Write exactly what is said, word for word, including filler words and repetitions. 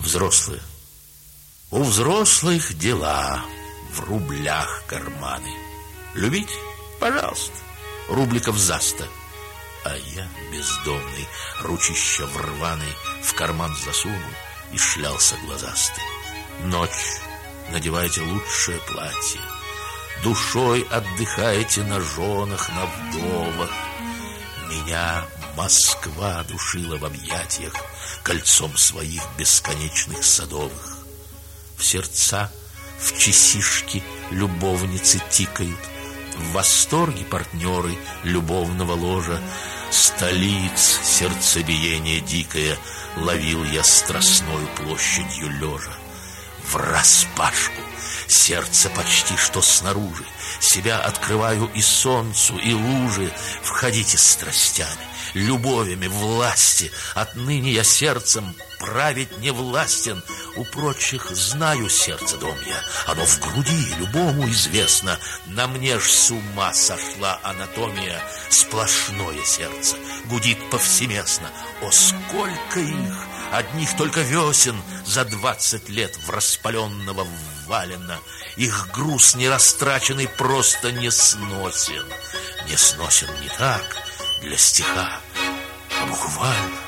Взрослые. У взрослых дела, в рублях карманы. Любить? Пожалуйста. Рубликов за сто. А я, бездомный, ручища в рваный, в карман засунул и шлялся глазастый. Ночь, надевайте лучшее платье, душой отдыхаете на женах, на вдовах. Меня Москва душила в объятиях кольцом своих бесконечных садовых. В сердца, в часишки любовницы тикают, в восторге партнеры любовного ложа. Столиц сердцебиение дикое ловил я страстною площадью лежа. Враспашку, сердце почти что снаружи, себя открываю и солнцу, и луже. Входите страстями, любовями, власти. Отныне я сердцем править не властен. У прочих знаю сердце дом я, оно в груди любому известно. На мне ж с ума сошла анатомия. Сплошное сердце гудит повсеместно. О, сколько их! Одних только весен за двадцать лет в распаленного валено. Их груз нерастраченный просто не сносен. Не сносен не так для стиха, а буквально.